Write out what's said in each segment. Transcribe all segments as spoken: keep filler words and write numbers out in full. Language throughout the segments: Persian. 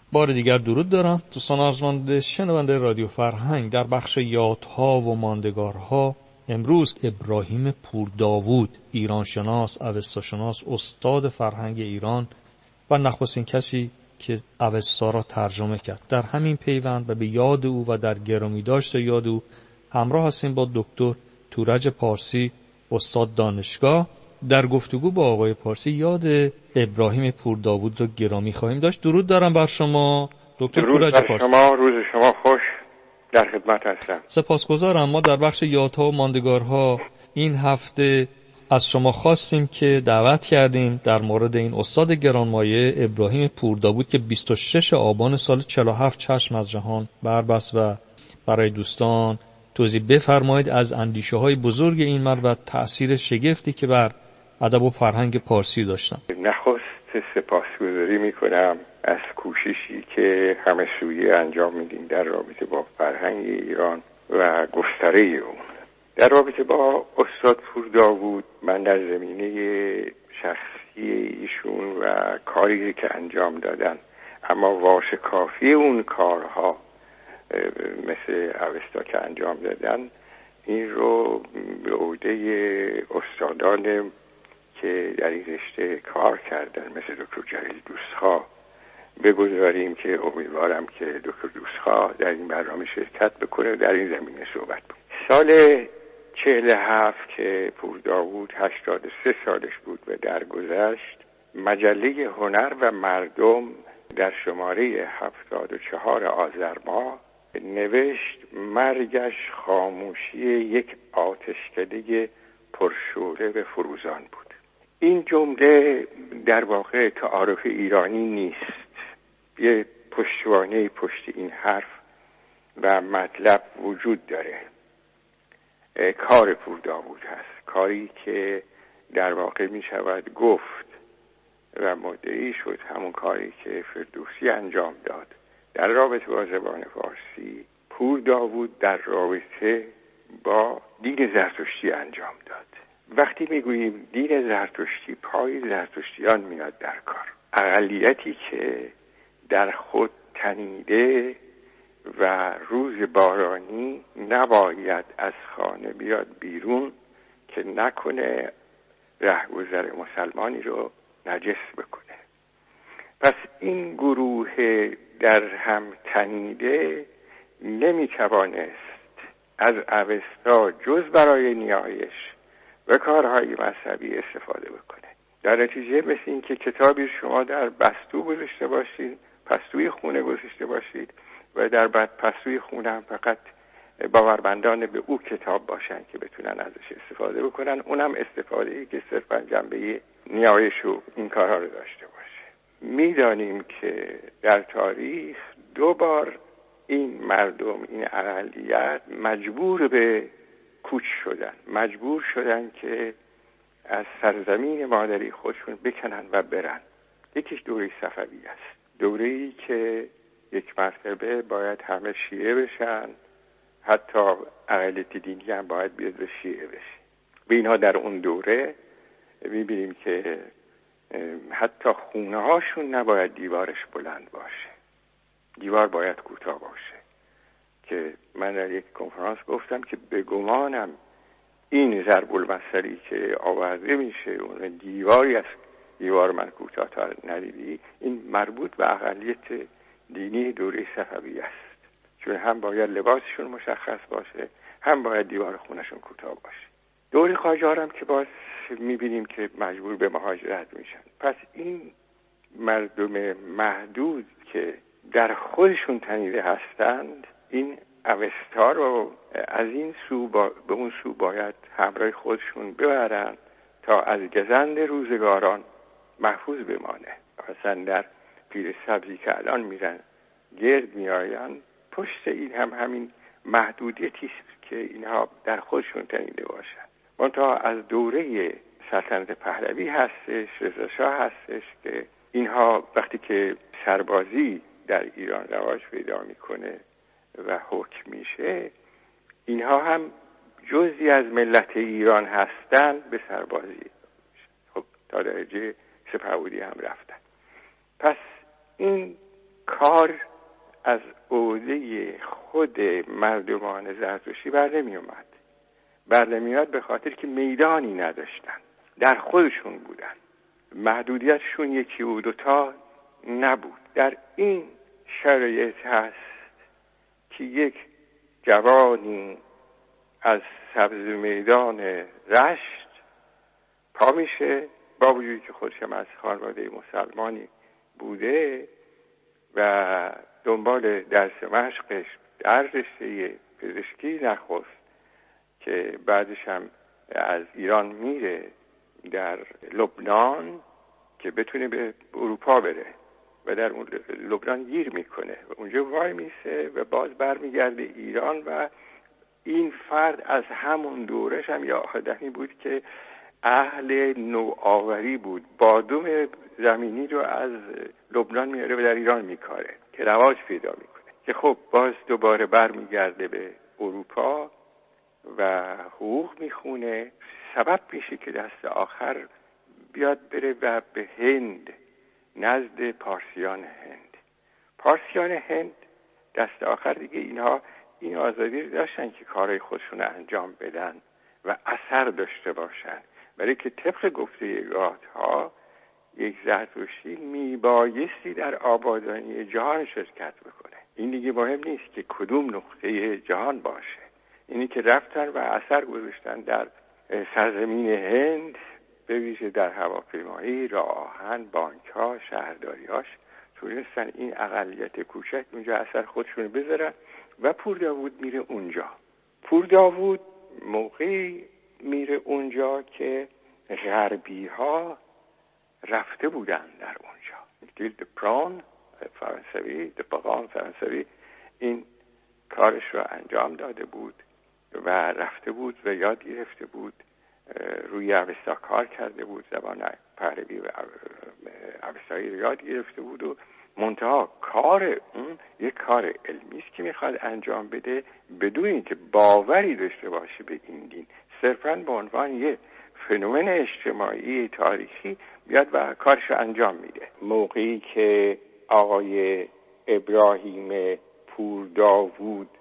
بار دیگر درود دارم دوستان ارجمند شنونده رادیو فرهنگ. در بخش یادها و ماندگارها امروز ابراهیم پورداوود، ایرانشناس، اوستاشناس، استاد فرهنگ ایران و نخستین کسی که اوستا را ترجمه کرد، در همین پیوند و به یاد او و در گرامی داشت یاد او همراه هستیم با دکتر تورج پارسی، استاد دانشگاه. در گفتگو با آقای پارسی یاد ابراهیم پورداوود رو گرامی خواهیم داشت. درود دارم بر شما دکتر تورج پارسی. درود بر شما، روز شما خوش، در خدمت هستم. سپاسگزارم. ما در بخش یادها و ماندگارها این هفته از شما خواستیم که دعوت کردیم در مورد این استاد گرانمایه ابراهیم پورداوود که بیست و شش آبان سال چهل و هفت چشم از جهان بربست و برای دوستان توضیح بفرمایید از اندیشه‌های بزرگ این مرد و تأثیر شگفتی که بر ادب و فرهنگ پارسی داشتن. نخست سپاسگزاری میکنم از کوششی که همه سویه انجام میدین در رابطه با فرهنگ ایران و گستره اون. در رابطه با استاد پورداوود، من در زمینه شخصی ایشون و کاری که انجام دادن، اما واشکافی اون کارها مثل اوستا که انجام دادن، این رو به عهده استادان که در این رشته کار کردن مثل دکتر جلیل دوستخواه بگذاریم که امیدوارم که دکتر دوستخواه در این برنامه شرکت بکنه و در این زمینه صحبت بود. سال چهل و هفت که پورداوود هشتاد و سه سالش بود و درگذشت، مجله هنر و مردم در شماره هفتاد و چهار آذر ماه نوشت مرگش خاموشی یک آتشکده پرشعله و فروزان بود. این جمله در واقع تعارف ایرانی نیست، یه پشتوانه پشت این حرف و مطلب وجود داره. کار پورداوود هست، کاری که در واقع می شود گفت و مدعی شد همون کاری که فردوسی انجام داد در رابطه با زبان فارسی، پورداوود در رابطه با دین زرتشتی انجام داد. وقتی میگوییم دین زرتشتی، پای زرتشتیان میاد در کار. اقلیتی که در خود تنیده و روز بارانی نباید از خانه بیاد بیرون که نکنه رهگذر مسلمانی رو نجس بکنه. پس این گروه در هم تنیده نمیتوانست از اوستا جز برای نیایش و کارهای مذهبی استفاده بکنه. در نتیجه مثل این که کتابی شما در بستو گذاشته باشید، پستوی خونه گذاشته باشید و در بعد پستوی خونه هم فقط باورمندان به او کتاب باشن که بتونن ازش استفاده بکنن، اونم استفاده ای که صرفا جنبه نیایش و این کارها رو داشته باشه. میدانیم که در تاریخ دو بار این مردم، این اقلیت مجبور به کوچ شدن، مجبور شدن که از سرزمین مادری خودشون بکنن و برن. یکیش دوره صفوی است، دوره‌ای که یک مرتبه باید همه شیعه بشن، حتی اقلیت دینی هم باید بیاد به شیعه بشه. به اینها در اون دوره میبینیم که حتی خونه هاشون نباید دیوارش بلند باشه، دیوار باید کوتاه باشه. که من در یک کنفرانس گفتم که به گمانم این ضرب المثلی که آورده میشه، اون دیواری از دیوار من کوتاه‌تر ندیدی، این مربوط به اقلیت دینی دوره صفوی است، چون هم باید لباسشون مشخص باشه، هم باید دیوار خونشون کوتاه باشه. دوره قاجار هم که باز میبینیم که مجبور به مهاجرت میشن. پس این مردم محدود که در خودشون تنیده هستند، این اوستا رو از این سو با به اون سو باید همراه خودشون ببرن تا از گزند روزگاران محفوظ بمانه. مثلا در پیر سبزی که الان میرن گرد میآین، پشت این هم همین محدودیتی است که اینها در خودشون تنیده باشن. منتها از دوره سلطنت پهلوی هستش، رضا شاه هستش که اینها وقتی که سربازی در ایران رواج پیدا میکنه و حکم میشه، اینها هم جزئی از ملت ایران هستن، به سربازی خب تا درجه سپهبدی هم رفتن. پس این کار از عهده خود مردمان زرتشتی بر نمی اومد. بر نمیاد به خاطر که میدانی نداشتن، در خودشون بودن، محدودیتشون یکی و دوتا نبود. در این شرایط هست که یک جوانی از سبز میدان رشت پا میشه، با وجودی که خودشم از خانواده مسلمانی بوده و دنبال درس مشقش در رشته پزشکی نخست که بعدش هم از ایران میره در لبنان که بتونه به اروپا بره و در اون لبنان گیر میکنه و اونجا وای میسه و باز برمیگرده ایران. و این فرد از همون دورش هم یا آدمی بود که اهل نوآوری بود، بادوم زمینی رو از لبنان میاره و در ایران میکاره که رواج پیدا میکنه که خب باز دوباره برمیگرده به اروپا و حقوق میخونه. سبب میشه که دست آخر بیاد بره و به هند، نزد پارسیان هند. پارسیان هند دست آخر دیگه اینها این آزادی رو داشتن که کارهای خودشون رو انجام بدن و اثر داشته باشن، برای که طبق گفتگوات ها یک زرتشتی میبایستی در آبادانی جهان شرکت بکنه. این دیگه مهم نیست که کدوم نقطه جهان باشه، اینی که رفتن و اثر گذاشتن در سرزمین هند، به ویژه در هواپیمایی، راه آهن، بانک ها، شهرداری هاش تونستن این اقلیت کوچک اونجا اثر خودشون بذارن. و پور داوود میره اونجا. پور داوود موقعی میره اونجا که غربی ها رفته بودن در اونجا. دیل دپران فرانسوی، دپران فرانسوی این کارش رو انجام داده بود و رفته بود و یاد گرفته بود، روی اوستا کار کرده بود، زبان پهلوی و اوستایی رو یاد گرفته بود و منتها کار اون یک کار علمی است که میخواد انجام بده بدون اینکه باوری داشته باشه به این دین، صرفاً به عنوان یک فنومن اجتماعی تاریخی بیاد و کارش رو انجام میده. موقعی که آقای ابراهیم پور داوود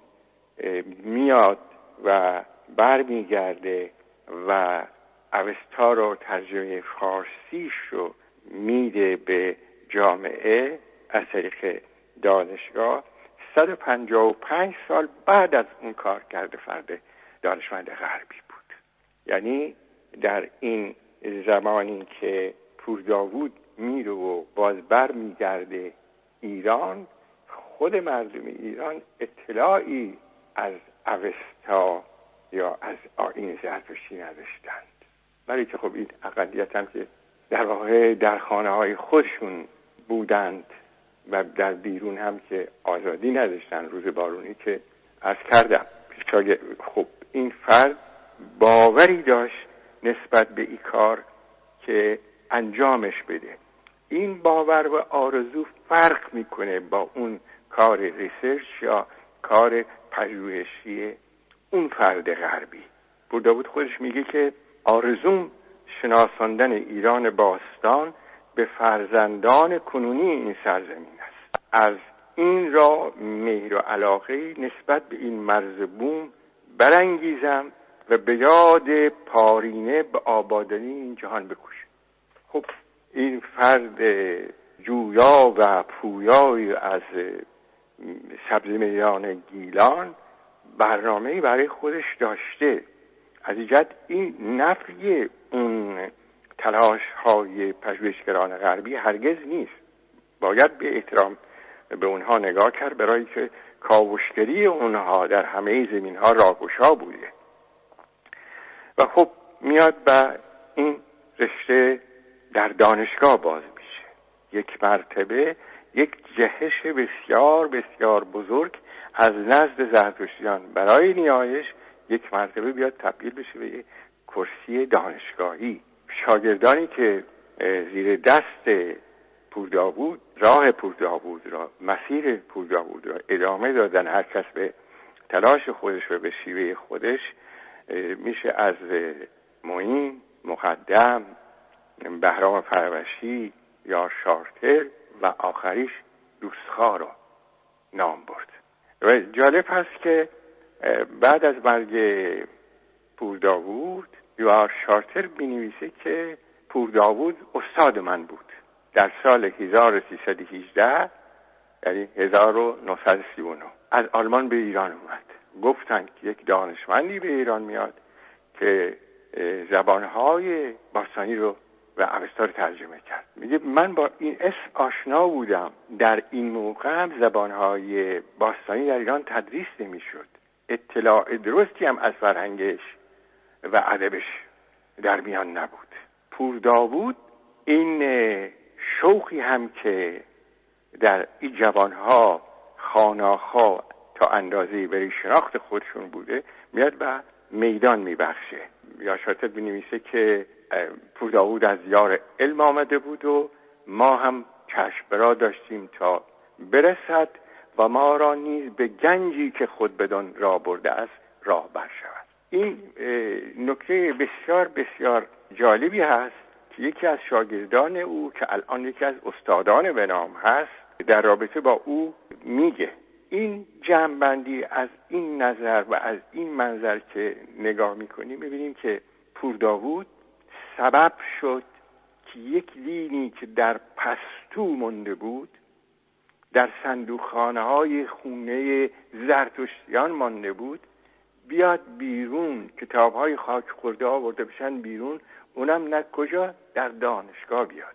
میاد و برمیگرده و اوستا رو ترجمه فارسیش رو میده به جامعه از طریق دانشگاه، صد و پنجاه و پنج سال بعد از اون کار کرده فرد دانشمند غربی بود. یعنی در این زمانی که پور داوود میره و باز بر میگرده ایران، خود مردم ایران اطلاعی از اوستا یا از آیین زرتشتی نداشتند، برای که خب این اقلیت هم که در واقع در خانه های خودشون بودند و در بیرون هم که آزادی نداشتن، روز بارونی که عرض کردم. خب این فرد باوری داشت نسبت به این کار که انجامش بده. این باور و آرزو فرق میکنه با اون کار ریسرچ یا کار پژوهشی اون فرد غربی. پور داوود خودش میگه که آرزوم شناساندن ایران باستان به فرزندان کنونی این سرزمین است. از این را مهر و علاقه نسبت به این مرز بوم برانگیزم و به یاد پارینه به آبادانی این جهان بکوشم. خب این فرد جویا و پویای از سبز میدان گیلان برنامه‌ای برای خودش داشته. از ایجاد این نفی اون تلاش های پژوهشگران غربی هرگز نیست. باید به احترام به اونها نگاه کرد، برای که کاوشگری اونها در همه زمین ها راهگشا بوده. و خب میاد به این رشته در دانشگاه باز میشه. یک مرتبه یک جهش بسیار بسیار بزرگ از نزد زرتشتیان برای نیایش یک مرتبه بیاد تبدیل بشه به یک کرسی دانشگاهی. شاگردانی که زیر دست پور داوود راه پور داوود را، مسیر پور داوود را ادامه دادن، هر کس به تلاش خودش و به شیوه خودش، میشه از معین، مقدم، بهرام فروشی یا شارتر و آخریش دوستخواه رو نام برد. و جالب هست که بعد از مرگ پور داوود یوآر شارتر بنویسه که پور داوود استاد من بود. در سال هزار و سیصد و هجده یعنی هزار و نهصد و سی و نه از آلمان به ایران اومد. گفتن که یک دانشمندی به ایران میاد که زبانهای باستانی رو و اوستا رو ترجمه کرد. میگه من با این اسم آشنا بودم، در این موقع هم زبانهای باستانی در ایران تدریس نمیشد، اطلاع درستی هم از فرهنگش و ادبش در میان نبود. پور داوود این شوقی هم که در این جوانها خانه‌ها تا اندازه‌ای برای شناخت خودشون بوده میاد و میدان میبخشه. یا شاید بنویسه که پور داوود از یار علم آمده بود و ما هم چشم برا داشتیم تا برسد و ما را نیز به گنجی که خود بدان را برده است راه بر شود. این نکته بسیار بسیار جالبی هست که یکی از شاگردان او که الان یکی از استادان به نام هست در رابطه با او میگه. این جمع‌بندی از این نظر و از این منظر که نگاه میکنیم میبینیم که پور داوود سبب شد که یک دینی که در پستو مونده بود، در صندوقخانه های خونه زرتشتیان مانده بود، بیاد بیرون، کتاب های خاک خورده آورده بشن بیرون، اونم نه کجا، در دانشگاه بیاد،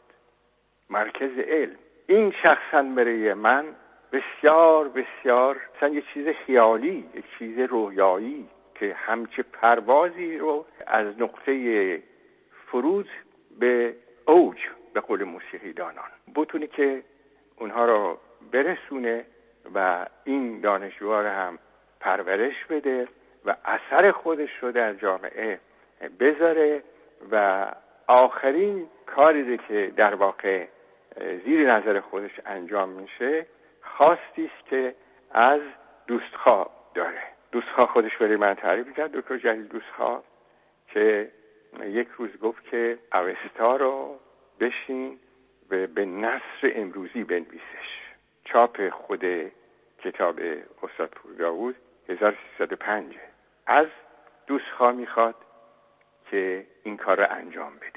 مرکز علم. این شخصا برای من بسیار بسیار مثلا یه چیز خیالی، یک چیز رویایی که همچه پروازی رو از نقطه فرود به اوج به قول موسیقی دانان بتونه که اونها رو برسونه و این دانشجوها رو هم پرورش بده و اثر خودش رو در جامعه بذاره. و آخرین کاری که در واقع زیر نظر خودش انجام میشه خواستی است که از دوستخواه داره. دوستخواه خودش برای من تعریف کرد دکتر جلیل دوستخواه که یک روز گفت که اوستا رو بشین و به نثر امروزی بنویسش. چاپ خود کتاب استاد پور داوود هزار و سیصد و پنج از دوستخواه میخواد که این کار رو انجام بده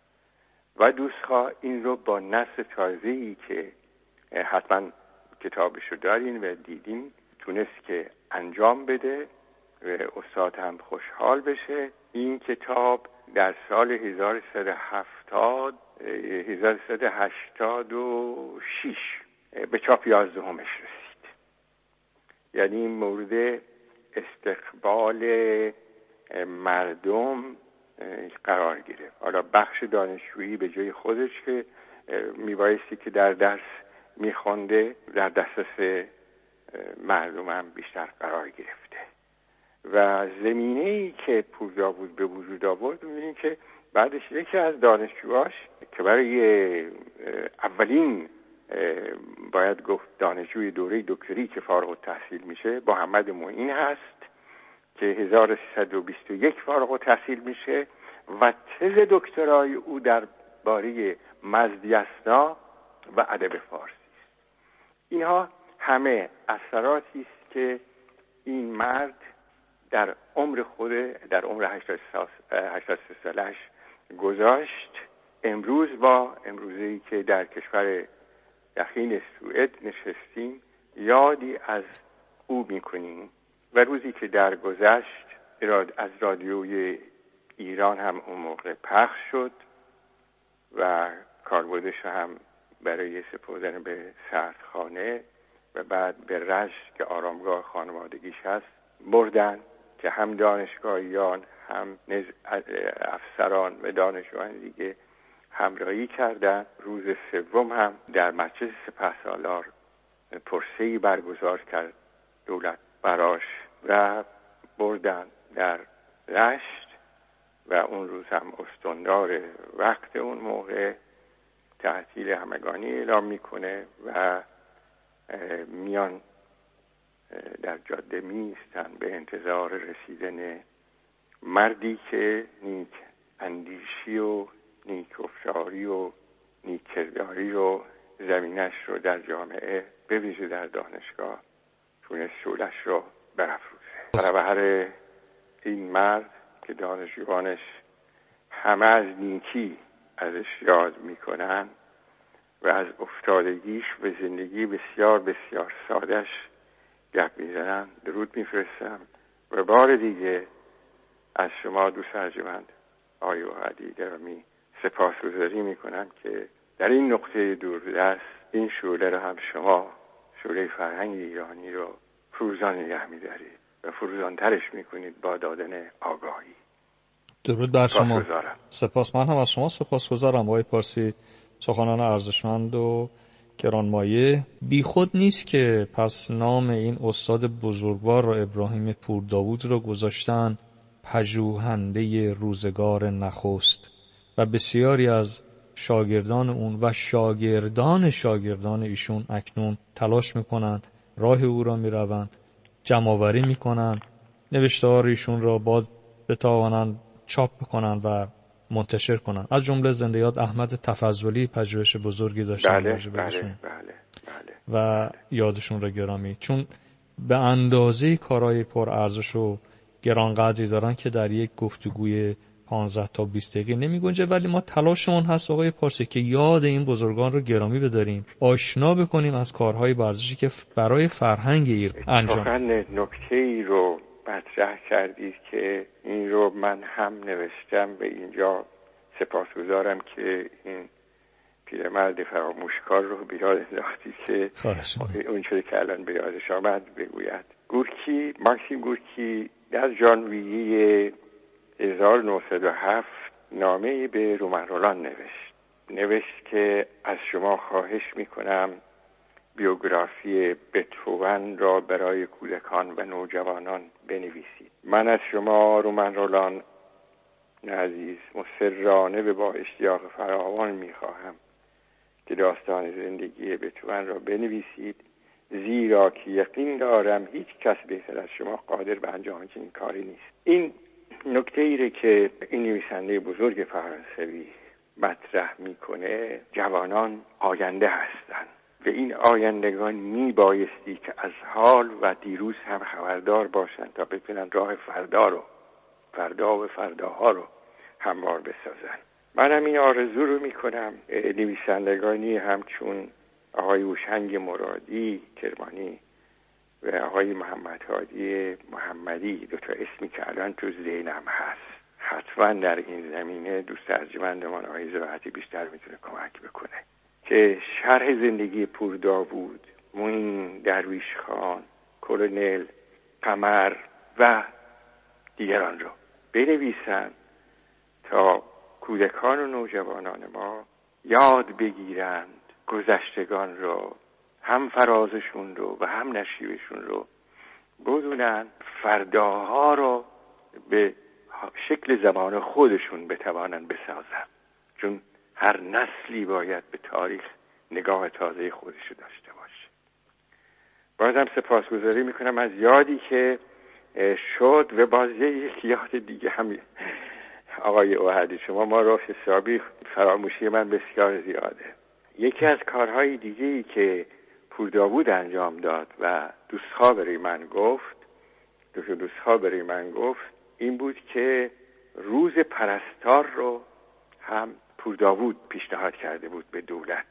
و دوستخواه این رو با نثر تازه‌ای که حتما کتابش رو دارین و دیدین تونست که انجام بده و استاد هم خوشحال بشه. این کتاب در سال هزار و سیصد و هفتاد هزار و سیصد و هشتاد و شش به چاپ یازدهمش رسید. یعنی مورد استقبال مردم قرار گرفت. حالا بخش دانشجویی به جای خودش که میبایستی که در درس میخونده در دسترس مردم هم بیشتر قرار گرفته و زمینه‌ای که پور داوود به وجود آورد می‌بینیم که بعدش یکی از دانشجوهاش که برای اولین باید گفت دانشجوی دوره دکتری که فارغ التحصیل میشه محمد معین هست که هزار و سیصد و بیست و یک فارغ التحصیل میشه و تز دکترای او در باره مزدیسنا و ادب فارسی است. اینها همه اثراتی است که این مرد در عمر خود در عمر هشتاد و سه سالش گذاشت. امروز با امروزی که در کشور دخیل سوئد نشستیم یادی از او میکنیم و روزی که در گذشت از رادیوی ایران هم اون موقع پخش شد و کاربردش هم برای سپردن به سردخانه و بعد به رشت که آرامگاه خانوادگیش هست بردن که هم دانشگاهیان هم افسران و دانشجویان دیگه همراهی کردن. روز سوم هم در مسجد سپهسالار پرسه‌ای برگزار کرد دولت براش و بردن در رشت و اون روز هم استاندار وقت اون موقع تعطیل همگانی اعلام میکنه و میان در جاده میستن به انتظار رسیدن مردی که نیک اندیشی و نیک افشاری و نیک کرداری رو زمینش رو در جامعه به ویژه در دانشگاه تونست شعله‌اش رو برافروزه. برابر این مرد که دانشجوانش همه از نیکی ازش یاد میکنن و از افتادگیش به زندگی بسیار بسیار سادش گپ میزنن، درود میفرستم و بار دیگه از شما دوست ارجمند آقای اوحدی گرامی سپاسگزاری میکنم که در این نقطه دوردست این شعله رو هم شما، شعله فرهنگ ایرانی رو فروزان نگه میدارید و فروزانترش میکنید با دادن آگاهی. درود بر شما. سپاس. من هم از شما سپاسگزارم آقای پارسی، سخنان ارزشمند و گرانمایه. بی خود نیست که پس نام این استاد بزرگوار را ابراهیم پورداوود را گذاشتن پژوهنده روزگار نخست و بسیاری از شاگردان اون و شاگردان شاگردان ایشون اکنون تلاش میکنند، راه او را میروند، جمع‌آوری میکنند، نوشته‌های ایشون را باز بتوانند چاپ بکنن و منتشر کنن. از جمله زنده یاد احمد تفضلی پژوهش بزرگی داشتن بله بله بله بله بله و یادشون را گرامی، چون به اندازه کارهای پر ارزش و گرانقدری دارن که در یک گفتگوی پانزده تا بیست دقیقه نمی گنجه، ولی ما تلاشمون هست آقای پارسی که یاد این بزرگان رو گرامی بداریم، آشنا بکنیم از کارهای ارزشی که برای فرهنگ ایران انجام. واقعا نکته‌ای رو مطرح کردید که این رو من هم نوشتم به اینجا. سپاسگزارم که این پیرمرد فراموشکار رو به یاد انداختید که اون چیزی که الان به یادش آمد بگوید. گورکی، ماکسیم گورکی در ژانویه هزار و نهصد و هفت نامه‌ای به رومن رولان نوشت. نوشت که از شما خواهش میکنم بیوگرافی بتهوون را برای کودکان و نوجوانان بنویسید. من از شما رومن رولان عزیز مصرانه و با اشتیاق فراوان میخواهم که داستان زندگی بتهوون را بنویسید، زیرا که یقین دارم هیچ کس بهتر از شما قادر به انجام چنین کاری نیست. این نکته ایره که این نویسنده بزرگ فرانسوی مطرح میکنه، جوانان آینده هستند و این آیندگان می بایستی که از حال و دیروز هم خبردار باشند تا بتونن راه فردا رو فردا و فرداها رو هموار بسازن. منم این آرزو رو میکنم نویسندگانی همچون آقای هوشنگ مرادی کرمانی و آقای محمد هادی محمدی، دو تا اسمی که الان تو ذهنم هست، حتما در این زمینه دوست ارجمندمان آقای زراعتی بیشتر میتونه کمک بکنه که شرح زندگی پورداوود، معین درویش خان، کلونل قمر و دیگران رو بنویسن تا کودکان و نوجوانان ما یاد بگیرند گذشتگان رو، هم فرازشون رو و هم نشیبشون رو بدونن، فرداها رو به شکل زمان خودشون بتوانن بسازن، چون هر نسلی باید به تاریخ نگاه تازه خودش داشته باشه. بازم سپاسگزاری میکنم از یادی که شد و باز یک یاد دیگه هم آقای اوحدی، شما ما را حسابی فراموشی من بسیار زیاده. یکی از کارهای دیگه‌ای که پورداوود انجام داد و دوستها برای من گفت دو دوستها برای من گفت این بود که روز پرستار رو هم پورداوود پیشنهاد کرده بود به دولت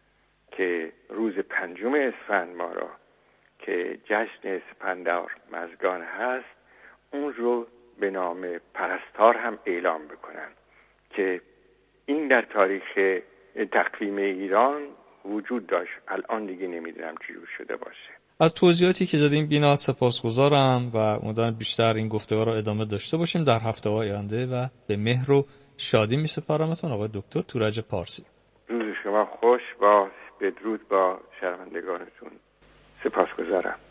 که روز پنجم اسفند ما را که جشن اسفندیار مزگان هست، اون رو به نام پرستار هم اعلام بکنن که این در تاریخ تقویم ایران وجود داشت. الان دیگه نمیدونم چجور شده باشه. از توضیحاتی که دادیم بی‌نهایت سپاسگزارم و امیدوارم بیشتر این گفتگو را ادامه داشته باشیم در هفته‌های آینده و به مهر و شادی می‌سپارمتون آقای دکتر تورج پارسی. روز شما خوش، با بدرود با شنوندگانتون. سپاسگزارم.